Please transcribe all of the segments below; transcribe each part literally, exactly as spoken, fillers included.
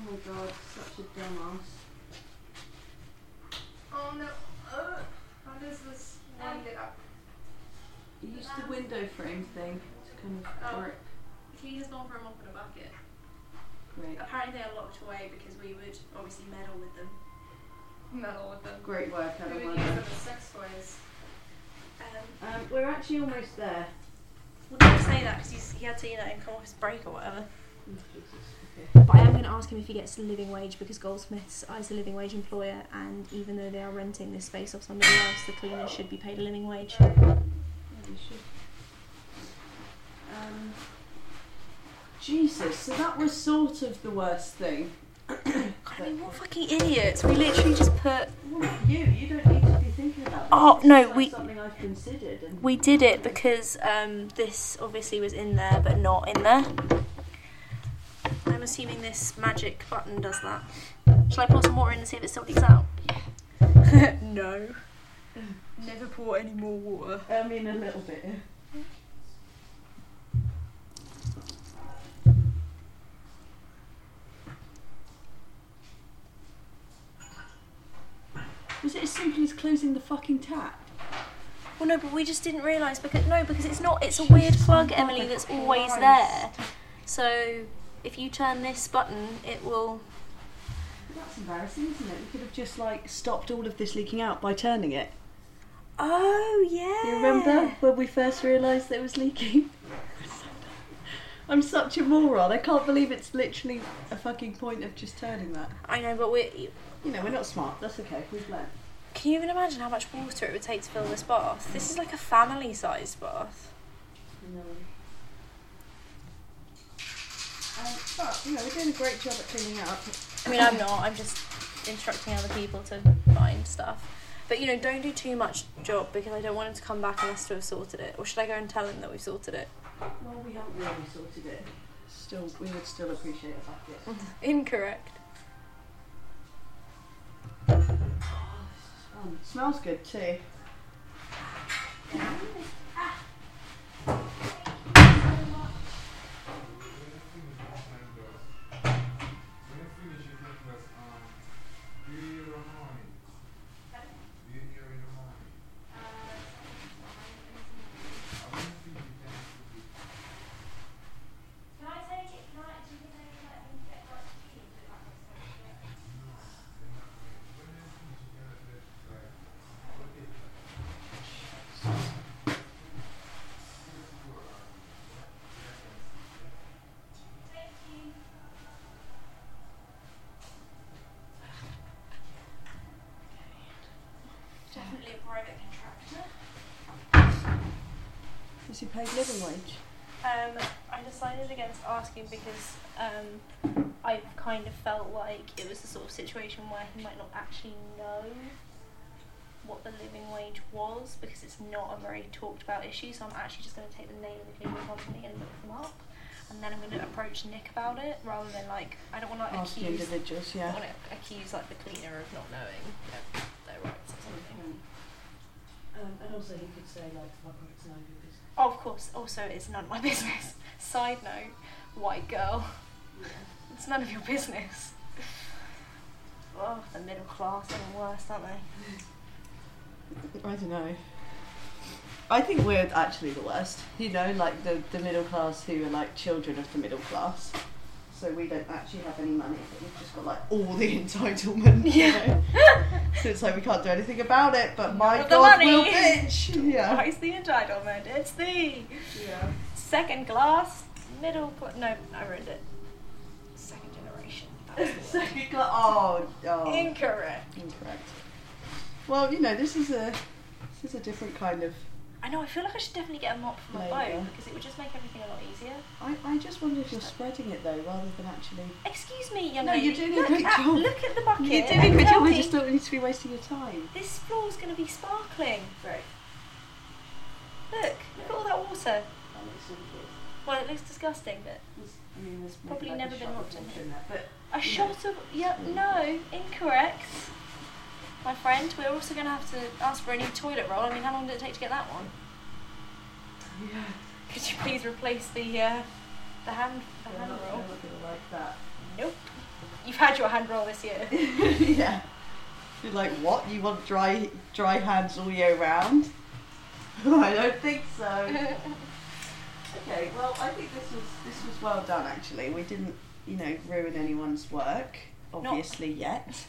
my god, such a dumbass. Oh no. Uh, how does this wind it up? Use the window frame thing to kind of Oh. work. The cleaner's gone for a mop and a bucket. Great. Apparently they are locked away because we would obviously meddle with them. Meddle with them. Great work, We Adam. would well use done. them as sex toys. Um, Um, we're actually almost there. well, don't say that because he had to, you know, come off his break or whatever. Oh, Jesus. Okay. But I am going to ask him if he gets a living wage because Goldsmiths is a living wage employer, and even though they are renting this space off somebody else, the cleaners should be paid a living wage. Yeah, we should. Um, Jesus, so that was sort of the worst thing. I mean, what fucking idiots! We literally just put. Well, not you. You don't need to be thinking about this. Oh, This no, is like we- something I've considered. And We did it because um, this obviously was in there, but not in there. I'm assuming this magic button does that. Shall I pour some water in and see if it still leaks out? No. Never pour any more water. I mean, a little bit. Was it as simple as closing the fucking tap? Well, no, but we just didn't realise because no, because it's not. It's a weird plug, Emily, that's always there. So if you turn this button, it will. That's embarrassing, isn't it? We could have just like stopped all of this leaking out by turning it. Oh yeah. You remember when we first realised that it was leaking? I'm such a moron. I can't believe it's literally a fucking point of just turning that. I know, but we. You know, we're not smart. That's okay. We've learned. Can you even imagine how much water it would take to fill this bath? This is like a family-sized bath. No. Um, but, you know, we're doing a great job at cleaning up. I mean, I'm not. I'm just instructing other people to find stuff. But, you know, don't do too much job because I don't want him to come back and us to have sorted it. Or should I go and tell him that we've sorted it? Well, we haven't really sorted it. Still, we would still appreciate a bucket. Incorrect. Oh, this is fun. Smells good too. Definitely a private contractor. Is he paid living wage? Um, I decided against asking because um, I kind of felt like it was the sort of situation where he might not actually know what the living wage was because it's not a very talked about issue. So I'm actually just going to take the name of the cleaning company and look them up, and then I'm going to approach Nick about it rather than like I don't want to Ask the accuse. individuals, I yeah. want to accuse like the cleaner of not knowing their, their rights or something. Um, and also he could say like, fuck off, it's none of your business. Oh, of course. Also, it's none of my business. Side note, white girl. Yeah. It's none of your business. Oh, the middle class are the worst, aren't they? I don't know. I think we're actually the worst. You know, like the, the middle class who are like children of the middle class. So we don't actually have any money, but we've just got like all the entitlement. Yeah. You know? So it's like we can't do anything about it, but my Not the God, money. will bitch. Yeah. Why is the entitlement? It's the Yeah. second class, middle class. No, I ruined it. Second generation. That was the word. Second class. Oh, oh. Incorrect. Incorrect. Well, you know, this is a this is a different kind of. I know, I feel like I should definitely get a mop for my Labour. boat because it would just make everything a lot easier. I, I just wonder if you're spreading it though, rather than actually. Excuse me, young No, lady. you're doing a look great at, job. Look at the bucket. You're doing and a good tell job. I me just don't need to be wasting your time. This floor's going to be sparkling. Great. Look, look at all that water. That looks really good. Well, it looks disgusting, but There's- I mean, there's maybe Probably like never a been shot of looked in water here. in there, but a you shot of... Yeah, no, incorrect. My friend, we're also going to have to ask for a new toilet roll. I mean, how long did it take to get that one? Yeah. Could you please replace the uh, the hand the They're hand not, roll? they're not gonna like that. Nope. You've had had your hand roll this year. Yeah. You're like, what? You want dry dry hands all year round? I don't think so. Okay, well, I think this was this was well done. Actually, we didn't, you know, ruin anyone's work, obviously Not. yet.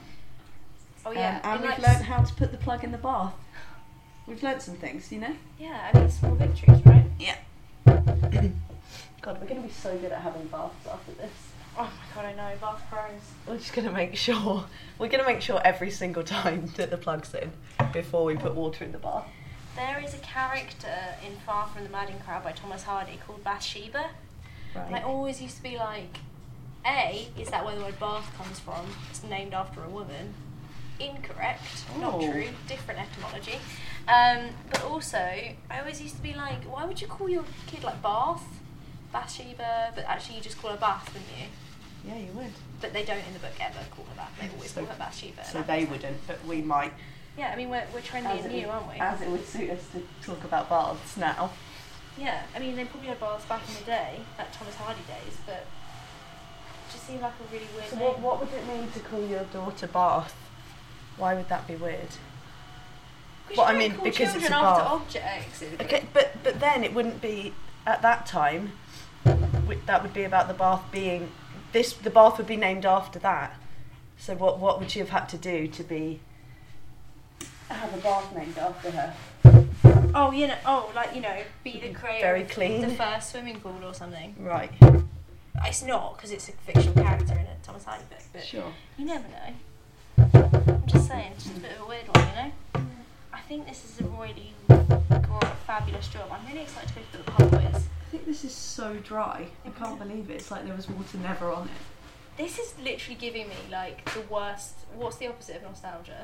Oh yeah, um, and we've like learnt how to put the plug in the bath. We've learnt some things, you know. Yeah, I mean small victories, right? Yeah. God, we're going to be so good at having baths after this. Oh my god, I know, bath pros. We're just going to make sure, we're going to make sure every single time that the plug's in before we put water in the bath. There is a character in Far From the Madding Crowd by Thomas Hardy called Bathsheba. Right. And I always used to be like, A, is that where the word bath comes from? It's named after a woman. Incorrect, Oh. not true, different etymology. Um, but also, I always used to be like, why would you call your kid like Bath? Bathsheba, but actually you just call her Bath, wouldn't you? Yeah, you would. But they don't in the book ever call her that. They always So- call her Bathsheba. So and they I'm- wouldn't, but we might. Yeah, I mean, we're, we're trendy As and it new, would- aren't we? As it would suit us to talk about baths now. Yeah, I mean, they probably had baths back in the day, like Thomas Hardy days, but it just seemed like a really weird So name. what, what would it mean to call your daughter Bath? Why would that be weird? We Well, I shouldn't mean, call because it's children a after bath. objects. Okay, but but then it wouldn't be at that time. wi- That would be about the bath being this. The bath would be named after that. So what what would she have had to do to be have a bath named after her? Oh, you know, oh, like, you know, be the creator Very of clean. the first swimming pool or something. Right. It's not, because it's a fictional character in a Thomas Hardy book, but Sure. you never know. I'm just saying, it's just a bit of a weird one, you know? I think this is a really great, fabulous job. I'm really excited to go to the pub quiz. I think this is so dry. I can't believe it. It's like there was water never on it. This is literally giving me, like, the worst... What's the opposite of nostalgia?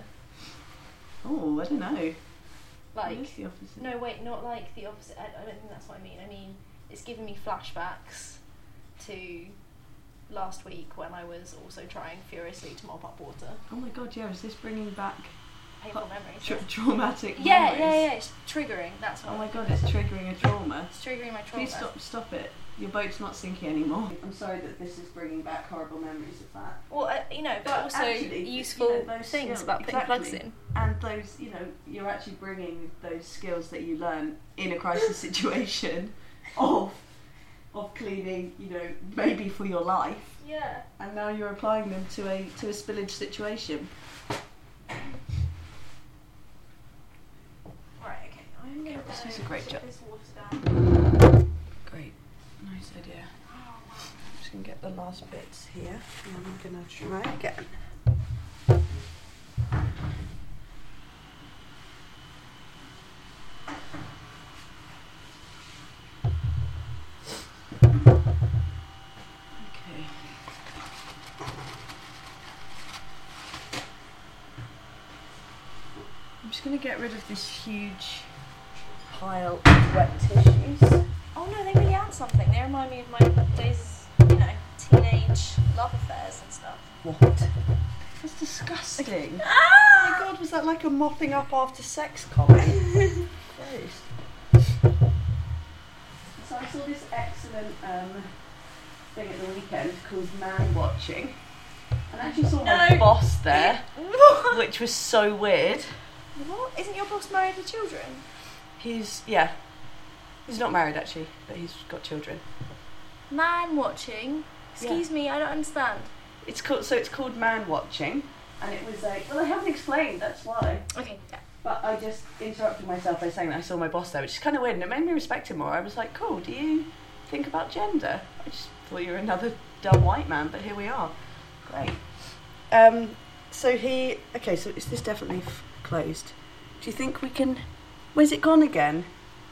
Oh, I don't know. What is Like... the opposite? No, wait, not like the opposite. I, I don't think that's what I mean. I mean, it's giving me flashbacks to last week when I was also trying furiously to mop up water. Oh my god, yeah, is this bringing back Painful Huh, memories. tra- traumatic yeah, memories? yeah, yeah, it's triggering. That's what. Oh my god, it's triggering a trauma. It's triggering my trauma. Please stop, stop it. Your boat's not sinking anymore. I'm sorry that this is bringing back horrible memories of that. Well, uh, you know, but, But also actually, useful you know, those things skills- about putting exactly. plugs in. And those, you know, you're actually bringing those skills that you learn in a crisis situation of, of cleaning, you know, maybe for your life, Yeah. and now you're applying them to a to a spillage situation. Right. Okay. I'm gonna. This go is a great put job. this water down. Great, nice idea. Oh, wow. I'm just gonna get the last bits here, and I'm gonna try again. Okay. I'm just gonna get rid of this huge pile of wet tissues. Oh no, they really add something. They remind me of my days, you know, teenage love affairs and stuff. What? That's disgusting. Ah! Oh my god, was that like a mopping up after sex comment? Gross. So I saw this excellent um, thing at the weekend called Man Watching. And I actually saw my No. boss there, What? which was so weird. What? Isn't your boss married with children? He's, yeah, he's not married actually, but he's got children. Man watching? Excuse me, I don't understand. It's called, so it's called Man Watching. And it was like, well, I haven't explained, that's why. Okay, yeah. But I just interrupted myself by saying that I saw my boss there, which is kind of weird, and it made me respect him more. I was like, cool, do you think about gender? I just thought you were another dumb white man, but here we are. Great. Um, so he, okay, so is this definitely f- closed? Do you think we can, where's it gone again?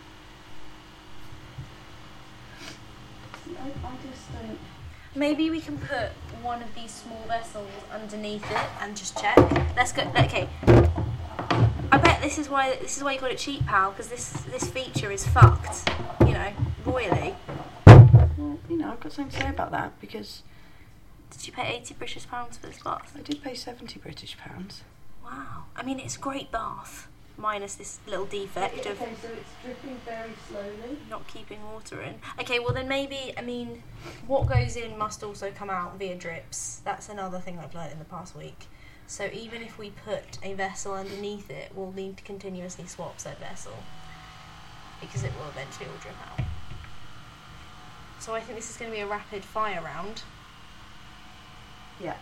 See, I, I just don't... Maybe we can put one of these small vessels underneath it and just check. Let's go. Okay. I bet this is why this is why you got it cheap, pal, because this this feature is fucked. You know, royally. Well, you know, I've got something to say about that, because Did you pay eighty British pounds for this bath? I did pay seventy British pounds. Wow. I mean, it's a great bath. minus this little defect of Okay, so it's dripping very slowly. not keeping water in. Okay, well then maybe, I mean, what goes in must also come out via drips. That's another thing I've learned in the past week. So even if we put a vessel underneath it, we'll need to continuously swap said vessel because it will eventually all drip out. So I think this is going to be a rapid fire round. Yeah.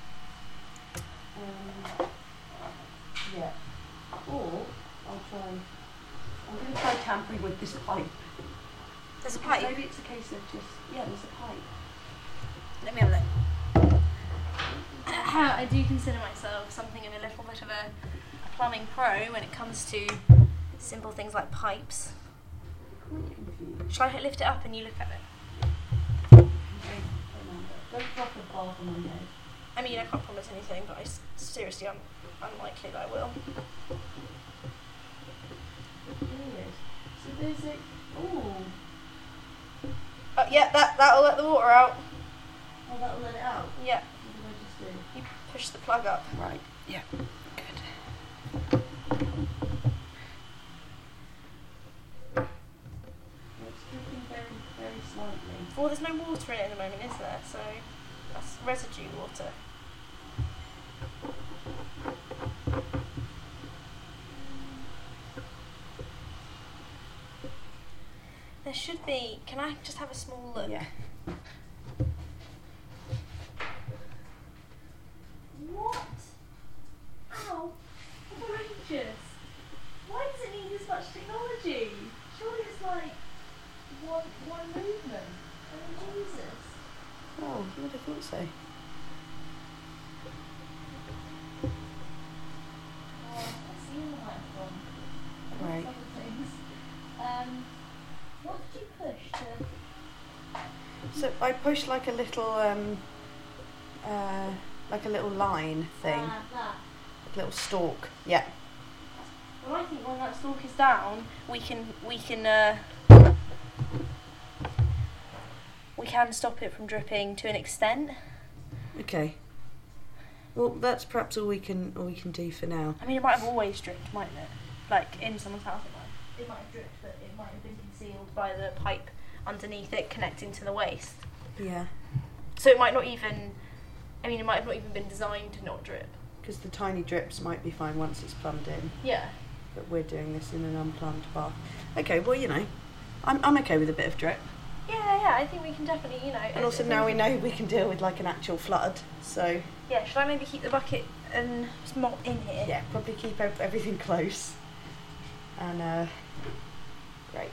Um, yeah. Or I'll try. I'm going to try tampering with this pipe. There's a pipe. Maybe it's a case of just yeah. There's a pipe. Let me have a look. I do consider myself something of a little bit of a, a plumbing pro when it comes to simple things like pipes. Shall I lift it up and you look at it? Don't drop a bath on my head. I mean, I can't promise anything, but I s- seriously, I'm unlikely that I will. So there's a ooh. Oh, yeah, that that'll let the water out. Oh, that'll let it out. Yeah. What did I just do? You push the plug up. Right. Yeah. Good. It's dripping very, very slightly. Well, there's no water in it at the moment, is there? So that's residue water. There should be. Can I just have a small look? Yeah. What? Ow! Outrageous! Why does it need this much technology? Surely it's like one one movement. Oh Jesus! Oh, you would have thought so. Oh, that's the impact one. Right. Other things. Um, what did you push to? So I pushed like a little, um, uh, like a little line thing, Uh, that. like a little stalk. Yeah. Well, I think when that stalk is down, we can we can uh, we can stop it from dripping to an extent. Okay. Well, that's perhaps all we can all we can do for now. I mean, it might have always dripped, mightn't it? Like in someone's house, it might. It might have dripped, but it might have been concealed by the pipe underneath it connecting to the waste. Yeah. So it might not even. I mean, it might have not even been designed to not drip. Because the tiny drips might be fine once it's plumbed in, Yeah. but we're doing this in an unplumbed bath. Okay. Well, you know, I'm I'm okay with a bit of drip. Yeah, yeah. I think we can definitely, you know. And also now we know we can deal with like an actual flood. So Yeah. Should I maybe keep the bucket and just mop in here? yeah, probably keep ev- everything close. And uh, great.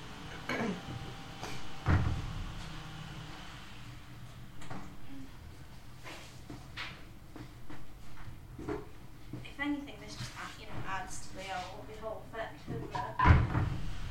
If anything, this just add- you know adds to the whole the whole effect, doesn't it?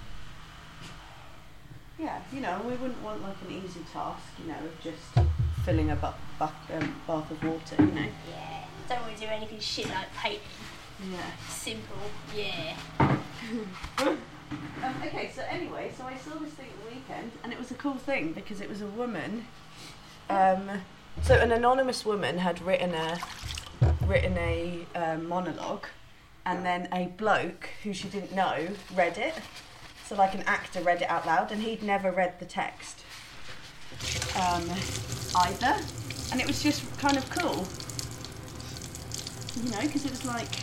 Yeah, you know, we wouldn't want like an easy task, you know, of just filling a bu- bu- um, bath of water, you know. Yeah. Don't want to do anything shit like painting. Yeah. Simple. Yeah. Um, okay, so anyway, so I saw this thing at the weekend, and it was a cool thing because it was a woman. Um, so an anonymous woman had written a written a um, monologue, and then a bloke who she didn't know read it. So like an actor read it out loud, and he'd never read the text um, either, and it was just kind of cool, you know, because it was like,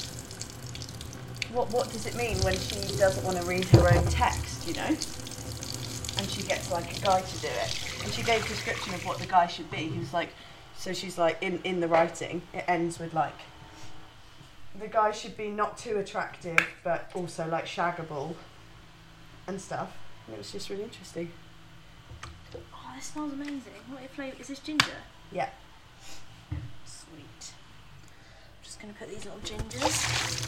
what what does it mean when she doesn't want to read her own text, you know, and she gets like a guy to do it, and she gave a description of what the guy should be. He was like, so she's like, in in the writing, it ends with like, the guy should be not too attractive, but also like shaggable and stuff. And it was just really interesting. Oh, this smells amazing. What flavour is this? Ginger. Yeah. Sweet. I'm just gonna put these little gingers.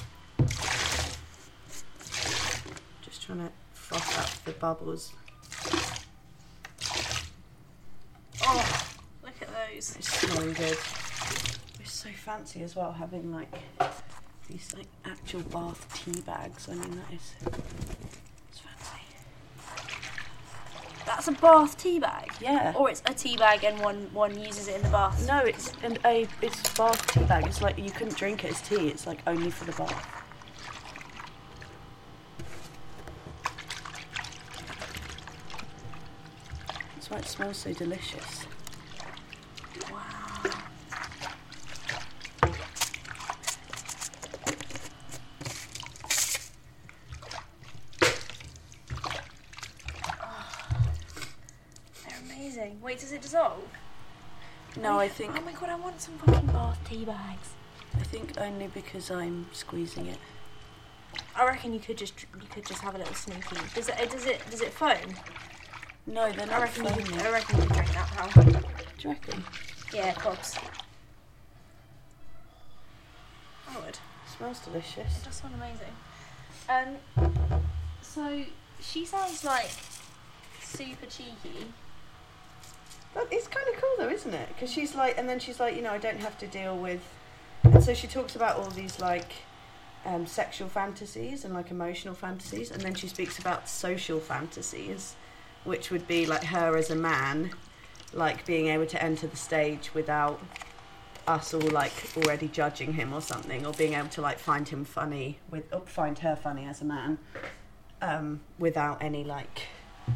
Just trying to froth up the bubbles. Oh, look at those. It's smelling good. It's so fancy as well, having like these like actual bath tea bags. I mean, that is, it's fancy. That's a bath tea bag. Yeah. Or it's a tea bag and one one uses it in the bath. No, it's an a it's a bath tea bag. It's like you couldn't drink it as tea. It's like only for the bath. why it smells so delicious. Wow. Amazing. Wait, does it dissolve? No, I think Oh my god, I want some fucking bath tea bags. I think only because I'm squeezing it. I reckon you could just you could just have a little sneaky. Does it does it does it foam? No, they're I not reckon you foamy. could, I reckon you could drink that, pal. Do you reckon? Yeah, pops. I would. Smells delicious. It does sound amazing. Um, so she sounds like super cheeky. But it's kind of cool though, isn't it? Because she's like, and then she's like, you know, I don't have to deal with. And so she talks about all these like um, sexual fantasies and like emotional fantasies, and then she speaks about social fantasies, which would be like her as a man, like being able to enter the stage without us all like already judging him or something, or being able to like find him funny with, or find her funny as a man, um, without any like.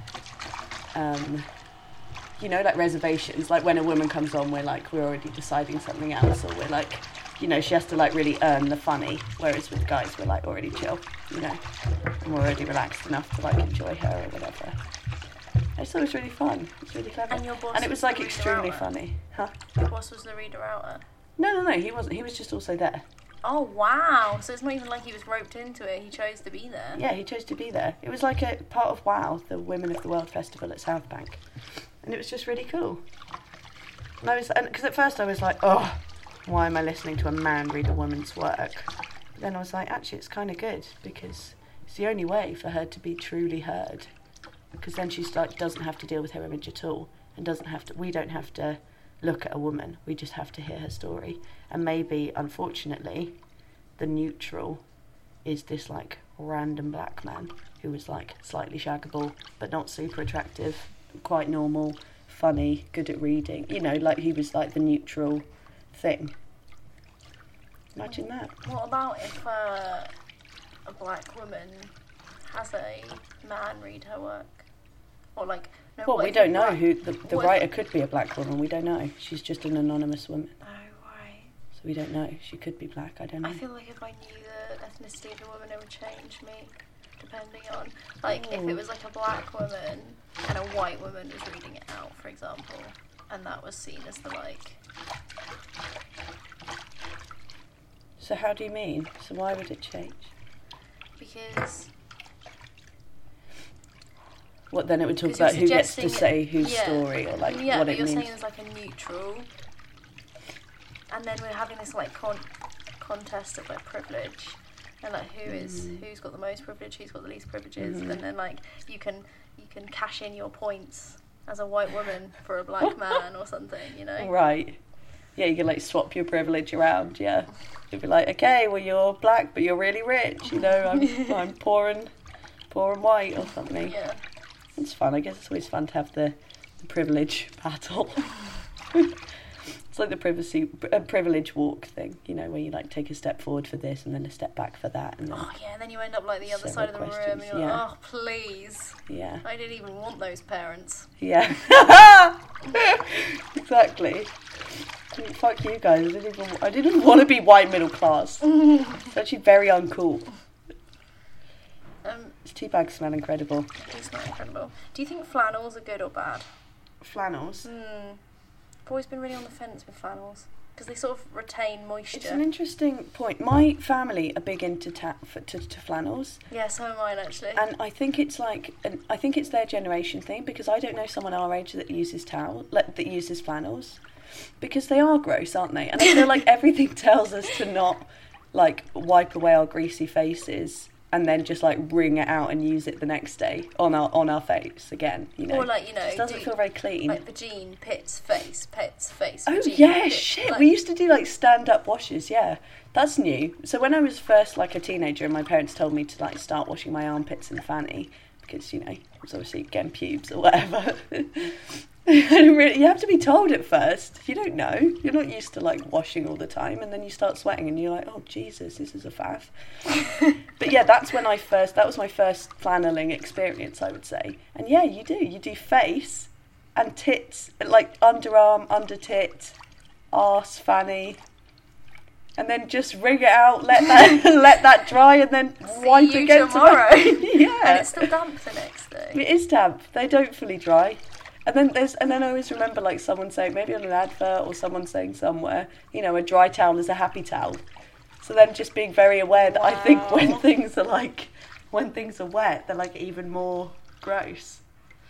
Um, you know, like reservations, like when a woman comes on, we're like, we're already deciding something else, or we're like, you know, she has to like really earn the funny, whereas with guys, we're like already chill, you know, and we're already relaxed enough to like enjoy her or whatever. I just thought it was really fun, it was really clever. And your boss and it was was like the reader extremely outer? funny. Huh? Your boss was the reader outer. No, no, no, he wasn't, he was just also there. Oh wow! So it's not even like he was roped into it. He chose to be there. Yeah, he chose to be there. It was like a part of WOW, the Women of the World Festival at South Bank. And it was just really cool. And I was, because at first I was like, oh, why am I listening to a man read a woman's work? But then I was like, actually, it's kind of good, because it's the only way for her to be truly heard. Because then she like doesn't have to deal with her image at all, and doesn't have to. We don't have to look at a woman. We just have to hear her story. And maybe, unfortunately, the neutral is this like random black man who was like slightly shaggable, but not super attractive, quite normal, funny, good at reading. You know, like he was like the neutral thing. Imagine that. What about if uh, a black woman has a man read her work? Or like, no, Well, what we if don't a know black- who the, the what if- writer could be a black woman. We don't know. She's just an anonymous woman, Oh right. so we don't know. She could be black. I don't know. I feel like if I knew the ethnicity of the woman, it would change me, depending on, like, if Ooh. it was like a black woman and a white woman was reading it out, for example, and that was seen as the like. So how do you mean? So why would it change? Because What then? It would talk Because you're about who gets to suggesting say it- whose yeah. story or like yeah, what but it you're means. saying there's like a neutral, and then we're having this like con- contest of like privilege, and like who is Mm. who's got the most privilege, who's got the least privileges, Mhm. and then like you can you can cash in your points as a white woman for a black man or something, you know? Right. Yeah, you can like swap your privilege around. Yeah, you'd be like, okay, well you're black, but you're really rich. You know, I'm I'm poor and poor and white or something. Yeah. It's fun. I guess it's always fun to have the, the privilege battle. It's like the privacy uh, privilege walk thing, you know, where you like take a step forward for this and then a step back for that, and then Oh yeah, and then you end up like the other Several side of the room, and questions, you're like, yeah. oh please, yeah, I didn't even want those parents. yeah, exactly. I mean, fuck you guys. I didn't even I didn't want to be white middle class. It's actually very uncool. Um, This tea bags smell incredible. it's not incredible. Do you think flannels are good or bad? Flannels. Hmm. I've always been really on the fence with flannels because they sort of retain moisture. It's an interesting point. My family are big into ta- f- to, to flannels, Yeah, so am mine actually. and I think it's like, an, I think it's their generation thing, because I don't know someone our age that uses towel, like, that uses flannels, because they are gross, aren't they? And I feel like everything tells us to not like wipe away our greasy faces and then just like wring it out and use it the next day on our on our face again. You know, Or like, you know, it just doesn't do- feel very clean. like vagine, pits, face, pits, face. Oh vagine, yeah, pit. shit. Like, We used to do like stand-up washes. Yeah, that's new. So when I was first like a teenager, and my parents told me to like start washing my armpits and fanny because, you know, I was obviously getting pubes or whatever. I didn't really, you have to be told at first. You don't know. You're not used to like washing all the time, and then you start sweating, and you're like, oh Jesus, this is a faff. But yeah, that's when I first. That was my first flanneling experience, I would say. And yeah, you do. You do face and tits, like underarm, under tit, arse, fanny. And then just wring it out, let that let that dry, and then See wipe you again tomorrow. yeah. And it's still damp the next day. It is damp. They don't fully dry. And then there's, and then I always remember like someone saying, maybe on an advert or someone saying somewhere, you know, a dry towel is a happy towel. So then just being very aware that Wow. I think when things are like, when things are wet, they're like even more gross.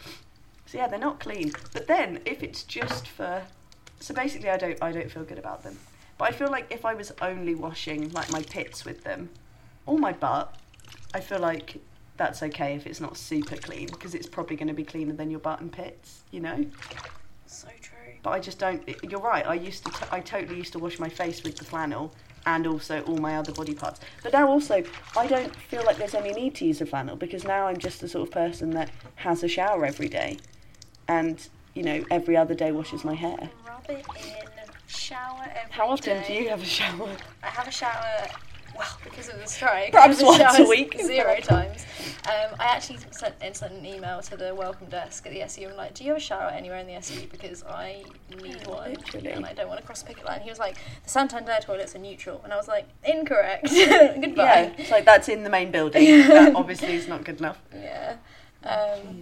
So yeah, they're not clean. But then if it's just for, so basically I don't, I don't feel good about them. But I feel like if I was only washing like my pits with them, or my butt, I feel like that's okay if it's not super clean, because it's probably going to be cleaner than your butt and pits, you know? So true. But I just don't, you're right, I used to, t- I totally used to wash my face with the flannel and also all my other body parts. But now also, I don't feel like there's any need to use a flannel, because now I'm just the sort of person that has a shower every day and, you know, every other day washes my hair. Rub it in. Shower every day. How often do you have a shower? I have a shower, well, because of the strike. Perhaps I have once a shower week. Zero times. Um, I actually sent, sent an email to the welcome desk at the S U. I'm like, do you have a shower anywhere in the S U? Because I need one. Literally. And I don't want to cross the picket line. He was like, the Santander toilets are neutral. And I was like, incorrect. Goodbye. Yeah, it's like that's in the main building. That obviously is not good enough. Yeah. Um, Jeez.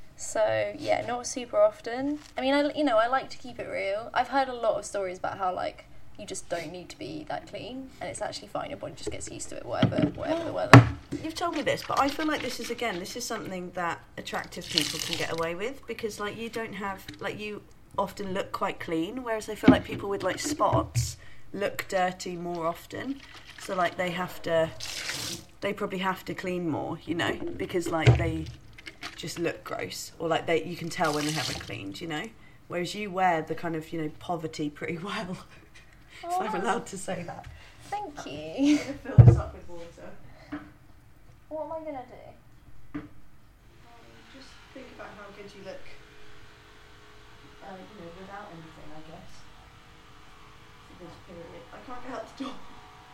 So yeah, not super often. I mean, I you know I like to keep it real. I've heard a lot of stories about how like you just don't need to be that clean, and it's actually fine. Your body just gets used to it, whatever whatever the weather. You've told me this, but I feel like this is again, this is something that attractive people can get away with, because like you don't have, like you often look quite clean, whereas I feel like people with like spots look dirty more often. So like they have to, they probably have to clean more, you know, because like they just look gross, or like they, you can tell when they haven't cleaned, you know. Whereas you wear the kind of, you know, poverty pretty well. Oh, So I'm allowed to say that. Thank you. I'm going to fill this up with water. What am I gonna do? Um, just think about how good you look, uh, you know, without anything, I guess, for this period. I can't get out the door.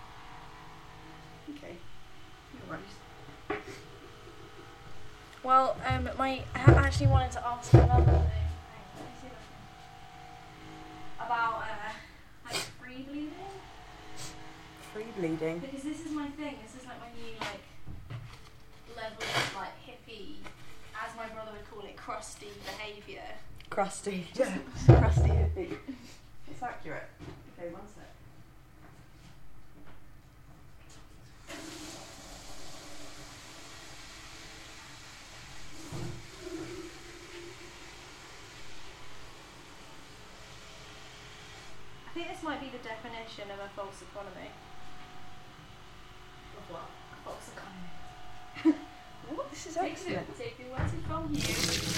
Okay, no worries. Well, um, my I ha- actually wanted to ask another thing. Hang on, let me see if I can- About uh, like free bleeding. Free bleeding. Because this is my thing. This is like my new like level of like hippie, as my brother would call it, crusty behaviour. Crusty. Yeah. Crusty hippie. It's accurate. Okay, one sec. I think this might be the definition of a false economy. Of what? A false economy. What? This is Take excellent. the, take the words from you.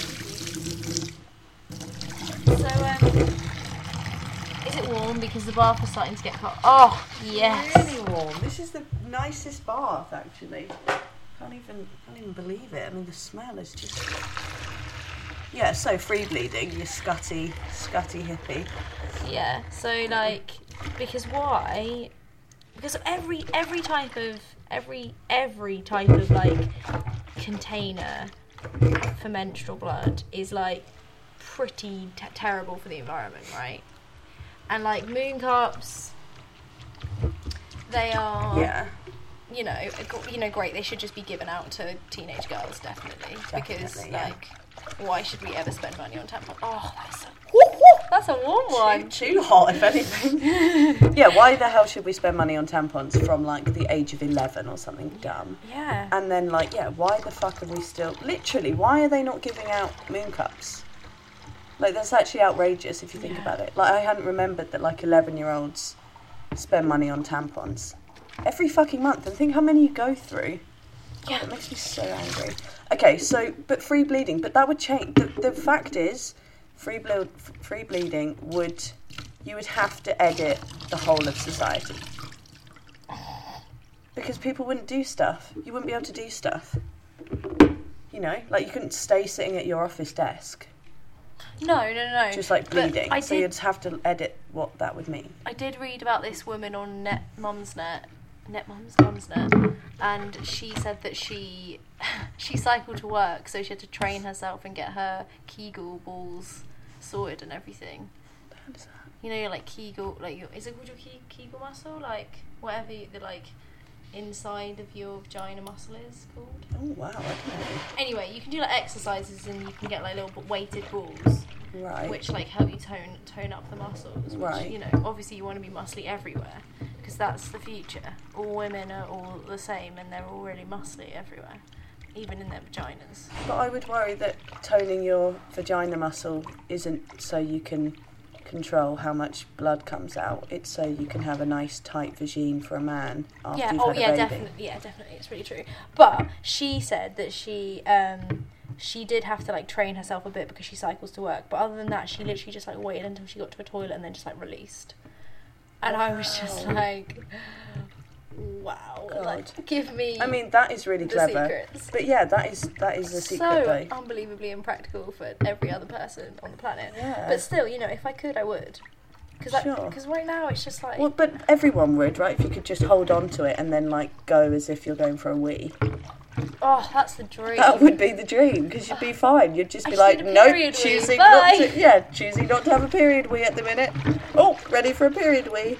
So, um, is it warm because the bath is starting to get hot? Oh, yes. Really warm. This is the nicest bath, actually. Can't even, can't even believe it. I mean, the smell is just. Yeah, so free bleeding, you scutty, scutty hippie. Yeah. So, like, because why? Because every every type of every every type of like container for menstrual blood is like pretty t- terrible for the environment, right? And like moon cups, they are, Yeah. you know, you know, great. They should just be given out to teenage girls, definitely, because Definitely, yeah. like, why should we ever spend money on tampons? Oh, that's a that's a warm one. Too, too hot, if anything. Yeah, why the hell should we spend money on tampons from like the age of eleven or something dumb? Yeah. And then like, yeah, why the fuck are we still, literally, why are they not giving out moon cups? Like, that's actually outrageous if you think Yeah. about it. Like, I hadn't remembered that like eleven year olds spend money on tampons every fucking month, and think how many you go through. God, Yeah. it makes me so angry. Okay, so, but free bleeding, but that would change. The, the fact is, free, ble- free bleeding would, you would have to edit the whole of society. Because people wouldn't do stuff. You wouldn't be able to do stuff. You know, like you couldn't stay sitting at your office desk, No, no, no. just like But bleeding. I So did- you'd have to edit what that would mean. I did read about this woman on Net Mumsnet, Net Mums Mumsnet, and she said that she she cycled to work, so she had to train herself and get her Kegel balls sorted and everything. What is that? You know, you're like Kegel, like your, is it called your Ke- Kegel muscle? Like whatever you, the like inside of your vagina muscle is called. Oh wow, okay. Anyway, you can do like exercises and you can get like little b- weighted balls, Right. which like help you tone tone up the muscles. Which, Right. you know, obviously you want to be muscly everywhere because that's the future. All women are all the same and they're all really muscly everywhere, even in their vaginas. But I would worry that toning your vagina muscle isn't so you can control how much blood comes out. It's so you can have a nice tight vagine for a man after Yeah. you've Oh had yeah, a baby. definitely. Yeah, definitely. It's really true. But she said that she um she did have to like train herself a bit because she cycles to work. But other than that, she literally just like waited until she got to a toilet and then just like released. And I was just Wow. like, wow, God. like give me. I mean, that is really the clever. secrets. But yeah, that is that is the secret So though. unbelievably impractical for every other person on the planet. Yeah. But still, you know, if I could, I would. Because Sure. because right now it's just like. Well, but everyone would, right? If you could just hold on to it and then like go as if you're going for a wee. Oh, that's the dream. That would be the dream because you'd be fine. You'd just I be just like, need a nope, period wee, choosing bye." not to. Yeah, choosing not to have a period wee at the minute. Oh, ready for a period wee.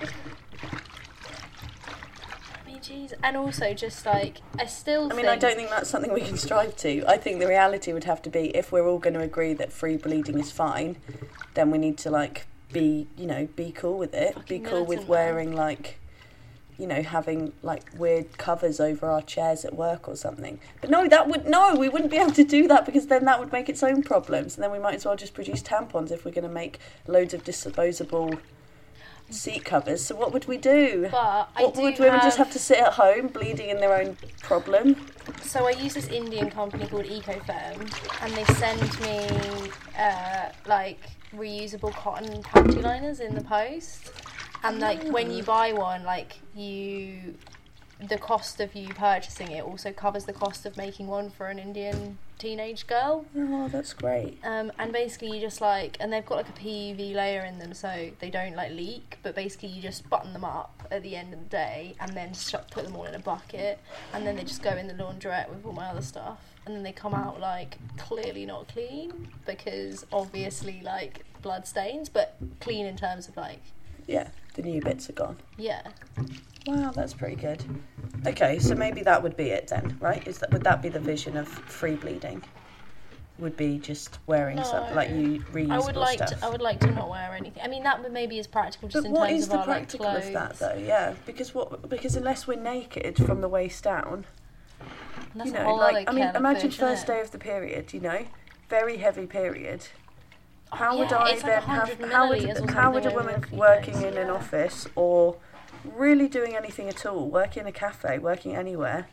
I mean, jeez. And also, just like, I still I think. mean, I don't think that's something we can strive to. I think the reality would have to be if we're all going to agree that free bleeding is fine, then we need to like be, you know, be cool with it. Fucking be cool with militant, wearing like, you know, having like weird covers over our chairs at work or something. But no, that would no, we wouldn't be able to do that because then that would make its own problems. And then we might as well just produce tampons if we're going to make loads of disposable seat covers. So what would we do? But I What do would women have, just have to sit at home bleeding in their own problem? So I use this Indian company called EcoFerm, and they send me uh, like reusable cotton panty liners in the post. And like when you buy one, like you, the cost of you purchasing it also covers the cost of making one for an Indian teenage girl. Oh, that's great. Um, and basically you just like, and they've got like a P U V layer in them so they don't like leak, but basically you just button them up at the end of the day and then sh- put them all in a bucket and then they just go in the laundrette with all my other stuff and then they come out like clearly not clean because obviously like blood stains, but clean in terms of like, Yeah, the new bits are gone. yeah. Wow, that's pretty good. Okay, so maybe that would be it then, right? Is that would that be the vision of free bleeding? Would be just wearing No. some like you reusable I would like stuff. to, I would like to not wear anything. I mean that would maybe is practical just But in what terms is of the our like practical clothes. of that though? Yeah, because what? Because unless we're naked from the waist down, And that's you a know, whole like other I mean, kettle of imagine fish, first innit? day of the period. You know, very heavy period. Oh, How would yeah, I it's like then one have? hundred How would millilitres or how would a something over woman few working days. in an Yeah. office or really doing anything at all, working in a cafe, working anywhere,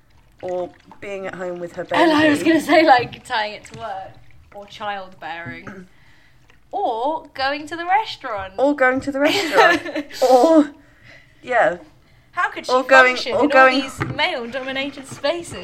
or being at home with her baby? And I was going to say, like, tying it to work, or childbearing, or going to the restaurant. or going to the restaurant, or yeah. How could she or going- function or in going- all these male-dominated spaces?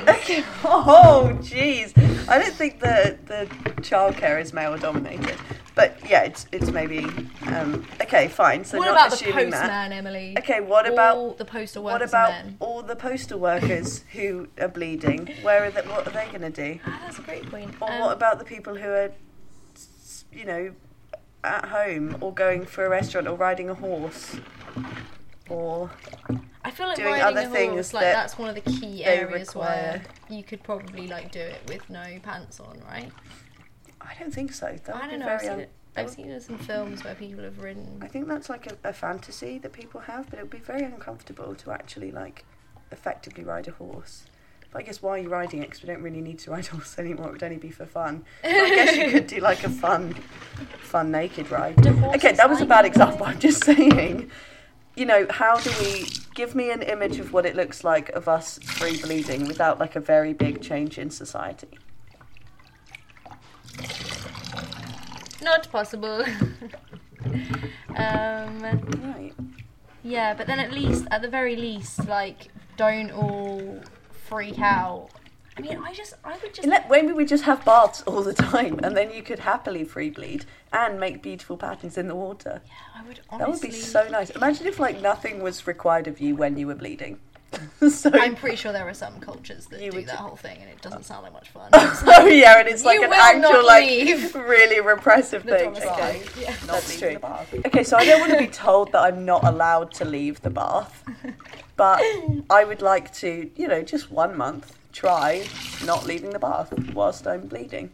Oh, jeez. I don't think the the childcare is male dominated, but yeah, it's it's maybe um, okay, fine. So what not about the assuming postman, that. Emily? Okay, what all about the postal what workers about and men? all the postal workers who are bleeding? Where are they, what are they going to do? Ah, that's a great point. Or Um, what about the people who are, s- you know, at home or going for a restaurant or riding a horse, or I feel like doing riding other a horse, things like that that's one of the key they areas require. where you could probably like do it with no pants on, right? I don't think so. That would I be don't know. I've very seen un- it. I've seen it in some films where people have ridden. I think that's like a, a fantasy that people have, but it would be very uncomfortable to actually like effectively ride a horse. But I guess why are you riding it? Because we don't really need to ride a horse anymore. It would only be for fun. But I guess you could do like a fun, fun naked ride. Do horses Okay, that was a like bad it? example. I'm just saying. You know, how do we give me an image of what it looks like of us free bleeding without like a very big change in society? Not possible. um, Right. yeah, but then at least, at the very least, like, don't all freak out. I mean, I just, I would just. Let, maybe we just have baths all the time, and then you could happily free bleed and make beautiful patterns in the water. I would That would honestly. be so nice. Imagine if like nothing was required of you when you were bleeding. So I'm pretty sure there are some cultures that You do would that ju- whole thing, and it doesn't sound like much fun. oh yeah, and it's like You an will actual not like leave really repressive the thing. domicile. Okay. Yeah. Not That's leaving true. the bath. Okay, so I don't want to be told that I'm not allowed to leave the bath, but I would like to, you know, just one month try not leaving the bath whilst I'm bleeding.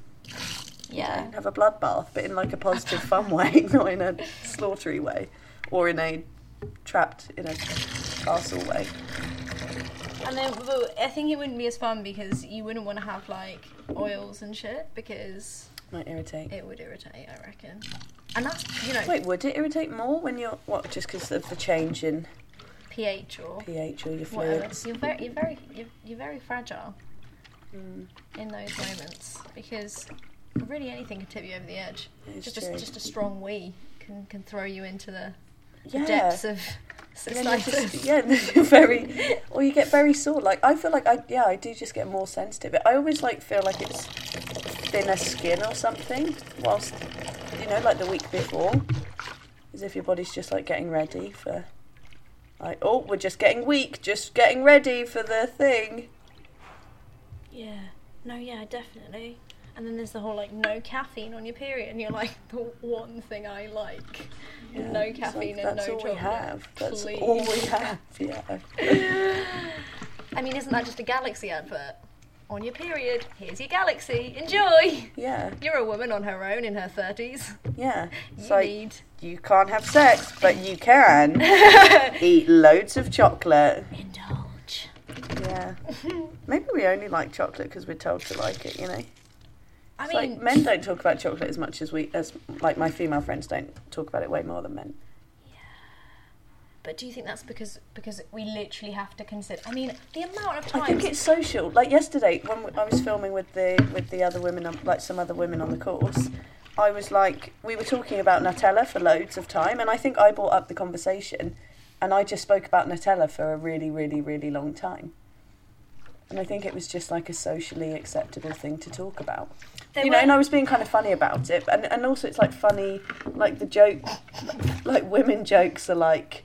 Yeah. Have a blood bath, but in like a positive, fun way, not in a slaughtery way, or in a trapped in a castle way. And then, but I think it wouldn't be as fun because you wouldn't want to have like oils and shit because Might irritate. it would irritate, I reckon. And that's, you know, Wait, would it irritate more when you're what? Just because of the change in pH or pH or your whatever. fluids? You're very, you're very, you're, you're very fragile Mm, in those moments because really anything can tip you over the edge. it's Just, true. a, just a strong wee can can throw you into the, the yeah. depths of And then you're cystitis. just, yeah, and then you're very, or you get very sore. Like I feel like I, yeah, I do just get more sensitive. I always like feel like it's thinner skin or something. Whilst, you know, like the week before, as if your body's just like getting ready for, like, oh, we're just getting weak, just getting ready for the thing. Yeah. No, yeah, definitely. And then there's the whole like no caffeine on your period, and you're like the one thing I like, Yeah, no it's caffeine like, and that's no all chocolate. we have. That's Please. all we have. Yeah. I mean, isn't that just a Galaxy advert? On your period, here's your Galaxy. Enjoy. Yeah. You're a woman on her own in her thirties. Yeah. You It's like, need you can't have sex, but you can eat loads of chocolate. indulge. Yeah. Maybe we only like chocolate because we're told to like it, you know? I It's mean, like men don't talk about chocolate as much as we, as like my female friends don't talk about it way more than men. but do you think that's because because we literally have to consider? I mean, the amount of I think times. it's social. Like yesterday, when I was filming with the with the other women, on, like some other women on the course, I was like, we were talking about Nutella for loads of time, and I think I brought up the conversation, and I just spoke about Nutella for a really, really, really long time. And I think it was just like a socially acceptable thing to talk about. There You know, were- and I was being kind of funny about it. And and also it's like funny, like the joke, like women jokes are like,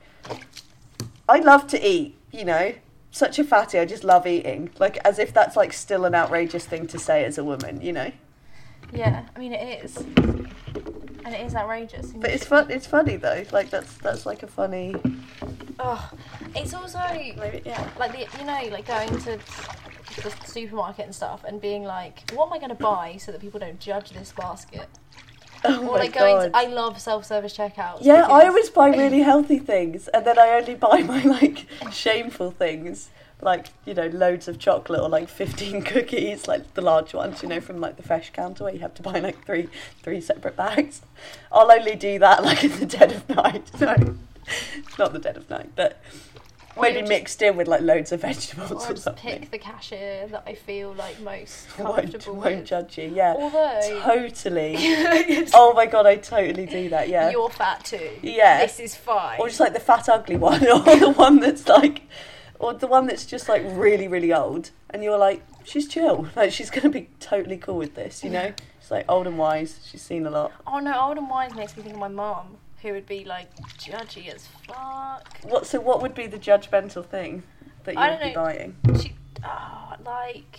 I love to eat, you know, such a fatty, I just love eating. Like as if that's like still an outrageous thing to say as a woman, you know. Yeah, I mean it is, and it is outrageous. But it's fun. It's funny though. Like that's that's like a funny. Oh, it's also Maybe, yeah. like the you know like going to the supermarket and stuff and being like, what am I going to buy so that people don't judge this basket? Oh Or my like going god. to, I love self-service checkouts. Yeah, I because- always buy really healthy things, and then I only buy my like shameful things, like you know, loads of chocolate or like fifteen cookies, like the large ones, you know, from like the fresh counter where you have to buy like three three separate bags. I'll only do that like in the dead of night. No, it's not the dead of night, but Or maybe you just- mixed in with like loads of vegetables Or or, just something. pick the cashier that I feel like most Won't, comfortable won't with. judge you. Yeah, Although totally. Oh my god, I totally do that. Yeah. you're fat too. Yeah. This is fine. Or just like the fat ugly one, or the one that's like, or the one that's just like really, really old, and you're like, she's chill, like she's gonna be totally cool with this, you know? She's like old and wise, she's seen a lot. Oh no, old and wise makes me think of my mum, who would be like judgy as fuck. What? So what would be the judgmental thing that you I would don't be know. buying? She, oh, like,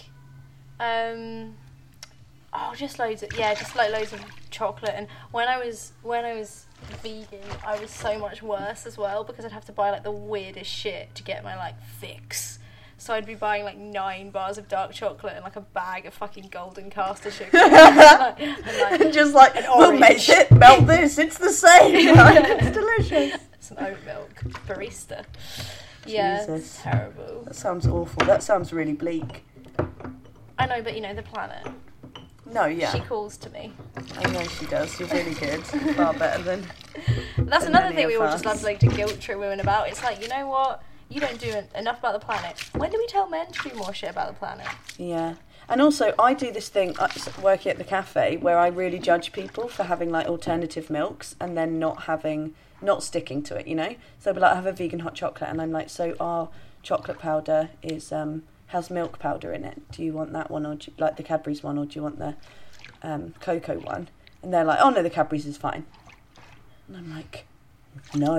um, oh, just loads of yeah, just like loads of chocolate. And when I was when I was vegan, I was so much worse as well because I'd have to buy like the weirdest shit to get my like fix. So I'd be buying like nine bars of dark chocolate and like a bag of fucking golden caster sugar. and, like, and, like, Just like, an we'll orange. make it, melt this, it's the same, right? It's delicious. some oat milk barista. Yeah, Jesus. it's terrible. That sounds awful. That sounds really bleak. I know, but you know the planet. No, yeah. She calls to me. I know she does. You're really good. Far better than. That's than another many thing we of all just us. love like to guilt trip women about. It's like, you know what? You don't do en- enough about the planet. When do we tell men to do more shit about the planet? Yeah. And also, I do this thing uh, s- working at the cafe where I really judge people for having like alternative milks and then not having, not sticking to it, you know? So they'll be like, I have a vegan hot chocolate, and I'm like, so our chocolate powder is um has milk powder in it. Do you want that one, or do you, like the Cadbury's one, or do you want the um, cocoa one? And they're like, oh no, the Cadbury's is fine. And I'm like, no,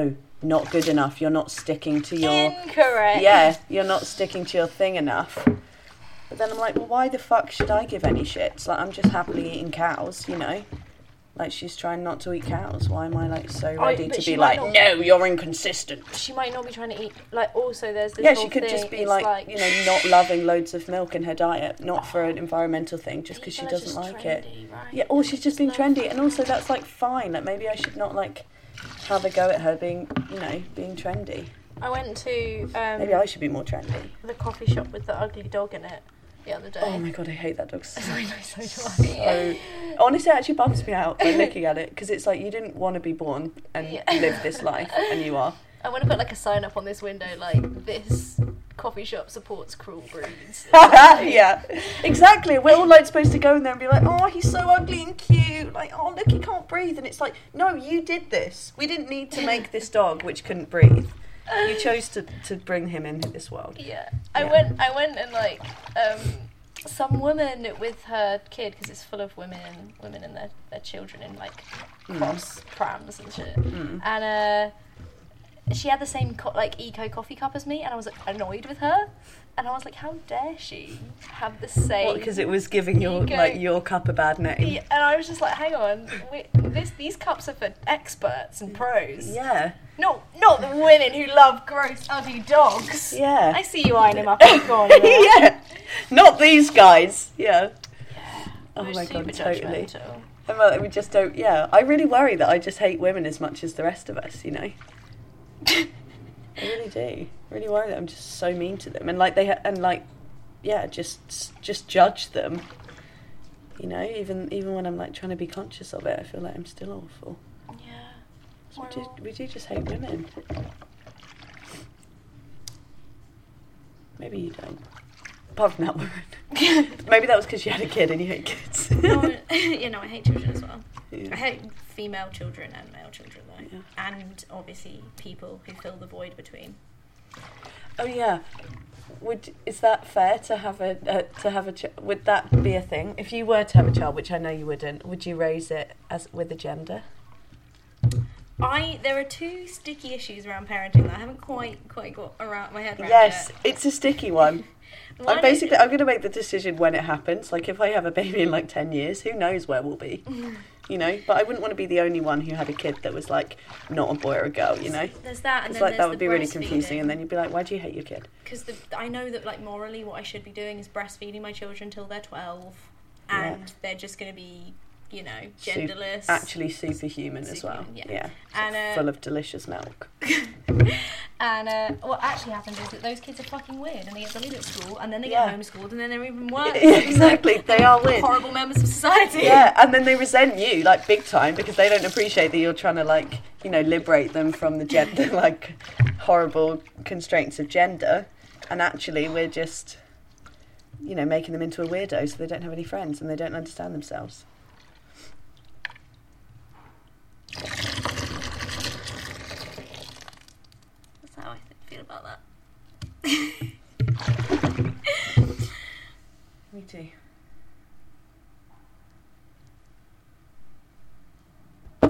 not good enough. You're not sticking to your Incorrect. yeah. You're not sticking to your thing enough. But then I'm like, well, why the fuck should I give any shits? Like, I'm just happily eating cows, you know. Like, she's trying not to eat cows. Why am I, like, so ready but to she be might like, not- no, you're inconsistent? She might not be trying to eat. Like, also, there's this Yeah, whole she could thing, just be it's like, you know, not loving loads of milk in her diet, not for an environmental thing, just because she people are doesn't just like it. trendy, right? Yeah, or she's just being Love- trendy, and also that's, like, fine. Like, maybe I should not, like, have a go at her being, you know, being trendy. I went to um, Maybe I should be more trendy. the coffee shop with the ugly dog in it the other day. Oh my god, I hate that dog so I much. know, so do I. So, honestly, it actually bums me out by looking at it, because it's like you didn't want to be born and Yeah. live this life, and you are. I want to put like a sign up on this window, like, this coffee shop supports cruel breeds. Yeah, exactly. We're all like supposed to go in there and be like, oh, he's so ugly and cute. Like, oh, look, he can't breathe. And it's like, no, you did this. We didn't need to make this dog which couldn't breathe. You chose to, to bring him into this world. Yeah. I Yeah. went I went and like um some woman with her kid, because it's full of women women and their, their children in like cross prams and shit. Mm. And uh she had the same co- like eco coffee cup as me, and I was like, annoyed with her. And I was like, how dare she have the same? Because it was giving your Ego. like your cup a bad name. Yeah, and I was just like, hang on, we, this these cups are for experts and pros. Yeah, Not not the women who love gross, ugly dogs. yeah. I see you eyeing him up in the corner. there. Yeah, not these guys. Yeah. Oh We're my super god, totally. judgmental. And well, we just don't. Yeah, I really worry that I just hate women as much as the rest of us. You know. I really do. I really worry that I'm just so mean to them, and like they ha- and like, yeah, just just judge them. You know, even even when I'm like trying to be conscious of it, I feel like I'm still awful. Yeah. So we We're do, all- we do just hate women. Maybe you don't. Apart from that woman. Maybe that was because you had a kid and you hate kids. No, you know, I hate children as well. Yeah. I hate female children and male children though, Yeah. and obviously people who fill the void between. Oh yeah. Would is that fair to have a uh, to have a ch- would that be a thing if you were to have a child, which I know you wouldn't? Would you raise it as with a gender? I there are two sticky issues around parenting that I haven't quite quite got around my head around Yes, yet. it's a sticky one. One I'm basically I'm going to make the decision when it happens. Like if I have a baby in like ten years, who knows where we'll be? You know, but I wouldn't want to be the only one who had a kid that was like not a boy or a girl. You know, There's that, and it's then like there's that would the be really confusing, breastfeeding. and then you'd be like, why do you hate your kid? Because I know that like morally what I should be doing is breastfeeding my children till they're twelve, Yeah. and they're just going to be, you know, Sup- genderless. Actually, superhuman as well. Superhuman, yeah. Yeah, And, uh, full of delicious milk. And uh, what actually happens is that those kids are fucking weird, and they get bullied at school, and then they Yeah. get homeschooled, and then they're even worse. Yeah, exactly. They are weird. Horrible members of society. Yeah, and then they resent you like big time because they don't appreciate that you're trying to like, you know, liberate them from the gender like horrible constraints of gender, and actually we're just, you know, making them into a weirdo so they don't have any friends and they don't understand themselves. That's how I feel about that. Me too.